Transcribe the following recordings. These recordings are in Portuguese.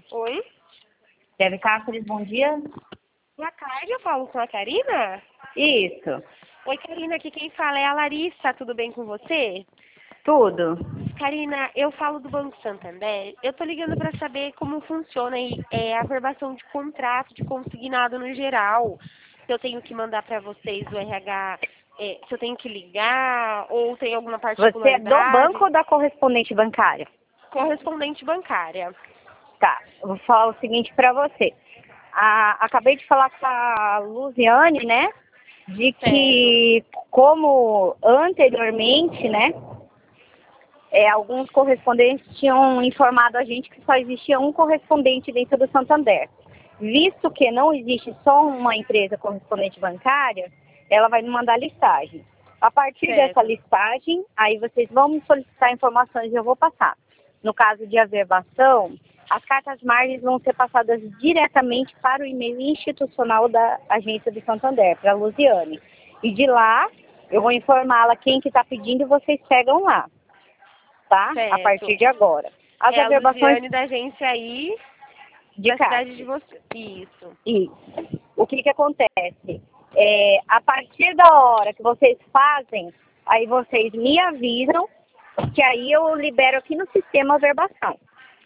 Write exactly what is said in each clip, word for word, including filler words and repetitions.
Oi? Deve Cáceres, bom dia. Boa tarde, eu falo com a Karina? Isso, Oi, Karina, aqui quem fala é a Larissa, tudo bem com você? tudo. Karina, eu falo do Banco Santander. Eu tô ligando para saber como funciona aí, é, a verbação de contrato, de consignado no geral. Se eu tenho que mandar para vocês o R H, é, se eu tenho que ligar ou tem alguma Você é do particularidade. banco ou da correspondente bancária? Correspondente bancária. Tá, eu vou falar o seguinte pra você. A- acabei de falar com a Luziane, né? De Certo, que, como anteriormente, né? É, alguns correspondentes tinham informado a gente que só existia um correspondente dentro do Santander. Visto que não existe só uma empresa correspondente bancária, ela vai me mandar listagem. A partir dessa certo. listagem, aí vocês vão me solicitar informações e eu vou passar. No caso de averbação, as cartas margens vão ser passadas diretamente para o e-mail institucional da agência do Santander, para a Luziane. E de lá, eu vou informá-la quem que está pedindo e vocês pegam lá, tá? A Certo. partir de agora. As É a averbações Luziane da agência aí, de da cidade de Cáceres. você. Isso. Isso. O que que acontece? É, a partir da hora que vocês fazem, aí vocês me avisam, que aí eu libero aqui no sistema a verbação.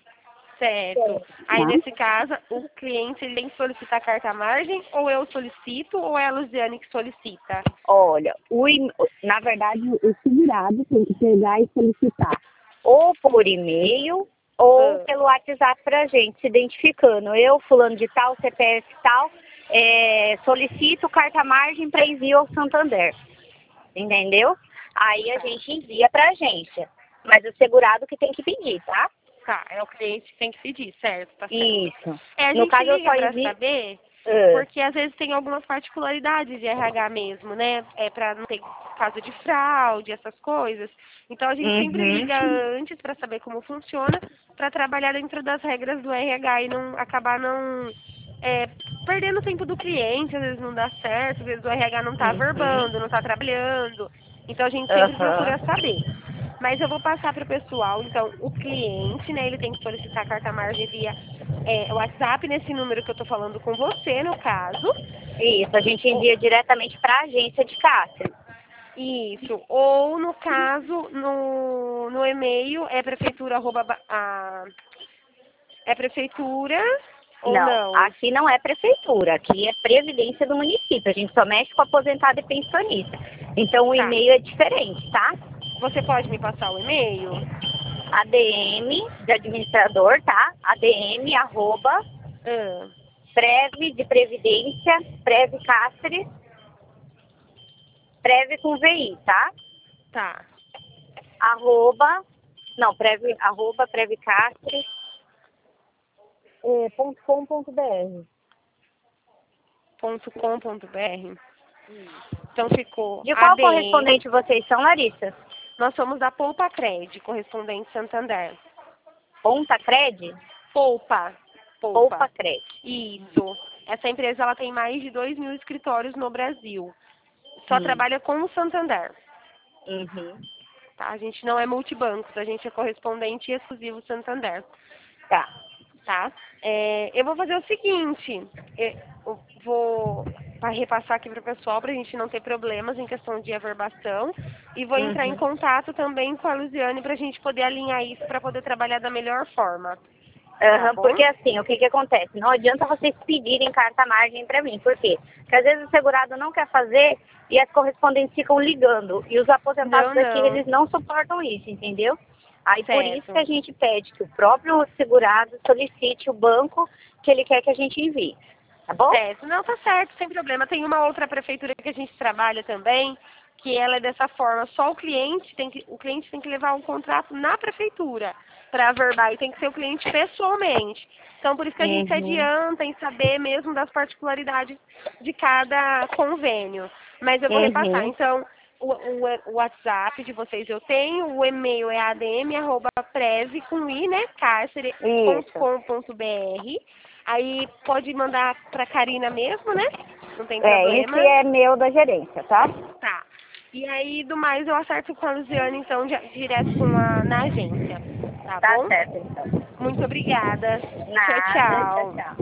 Certo. Aí, Tá? nesse caso, o cliente ele tem que solicitar a carta à margem, ou eu solicito, ou é a Luziane que solicita? Olha, o, e- na verdade, o segurado tem que pegar e solicitar ou por e-mail ou Ah, pelo WhatsApp para a gente, se identificando. Eu, fulano de tal, C P F tal, é, solicito carta margem para envio ao Santander. Entendeu? Aí a tá. gente envia para a agência. Mas o segurado que tem que pedir, tá? Tá, é o cliente que tem que pedir, certo, tá certo. Isso. É, a No gente caso, eu liga só pra envio. saber, Ah, porque às vezes tem algumas particularidades de R H mesmo, né? É pra não ter caso de fraude, essas coisas. Então a gente sempre uhum. liga antes pra saber como funciona, pra trabalhar dentro das regras do R H e não acabar não é, perdendo o tempo do cliente, às vezes não dá certo, às vezes o R H não tá Uhum. verbando, não tá trabalhando. Então a gente sempre procura Aham. saber. Mas eu vou passar para o pessoal, então, o cliente, né, ele tem que solicitar a carta margem via é, WhatsApp, nesse número que eu estou falando com você, no caso. Isso, a gente Ou- envia diretamente para a agência de Cáceres. isso. Ou, no caso, no, no e-mail, é prefeitura, arroba, ba- a, é prefeitura ou Não, não? aqui não é prefeitura, aqui é previdência do município. A gente só mexe com aposentado e pensionista. Então o Tá. e-mail é diferente, tá? Você pode me passar o e-mail? A D M de administrador, tá? A D M arroba Ah, Prev de Previdência, Prev Cáceres, Prev com V I, tá? tá. Arroba, não, Prev, arroba Prev Cáceres, é, ponto com ponto br. Ponto com ponto br. Então ficou De qual A D M. correspondente vocês são, Larissa? Nós somos da Poupa Cred, correspondente Santander. Ponta Cred? Poupa. Poupa Poupa. Cred. Isso. Essa empresa ela tem mais de dois mil escritórios no Brasil. Só Hum. trabalha com o Santander. Uhum. Tá? A gente não é multibancos, a gente é correspondente e exclusivo Santander. Tá. Tá? É, eu vou fazer o seguinte, é, eu vou para repassar aqui para o pessoal para a gente não ter problemas em questão de averbação e vou entrar em Uhum. contato também com a Luziane para a gente poder alinhar isso para poder trabalhar da melhor forma. Tá Aham, bom? porque assim, o que que acontece? Não adianta vocês pedirem carta margem para mim. Por quê? Porque às vezes o segurado não quer fazer e as correspondentes ficam ligando. E os aposentados Não, daqui, não. eles não suportam isso, entendeu? Aí por isso que Certo. a gente pede que o próprio segurado solicite o banco que ele quer que a gente envie. Tá bom? Certo. Não, tá certo, sem problema. Tem uma outra prefeitura que a gente trabalha também, que ela é dessa forma. Só o cliente tem que, o cliente tem que levar um contrato na prefeitura para averbar e tem que ser o cliente pessoalmente. Então, por isso que a gente se Uhum. adianta em saber mesmo das particularidades de cada convênio. Mas eu vou repassar. Uhum. Então, o, o, o WhatsApp de vocês eu tenho, o e-mail é adm arroba prev com i, né, cárcere ponto Isso. com ponto br. Aí pode mandar pra Karina mesmo, né? Não tem É, esse problema. é meu da gerência, tá? Tá. E aí, do mais, eu acerto com a Luziane, então, di- direto com a, na agência. Tá, Tá bom? certo, então. Muito obrigada. Nada, Tchau, tchau. tchau, tchau.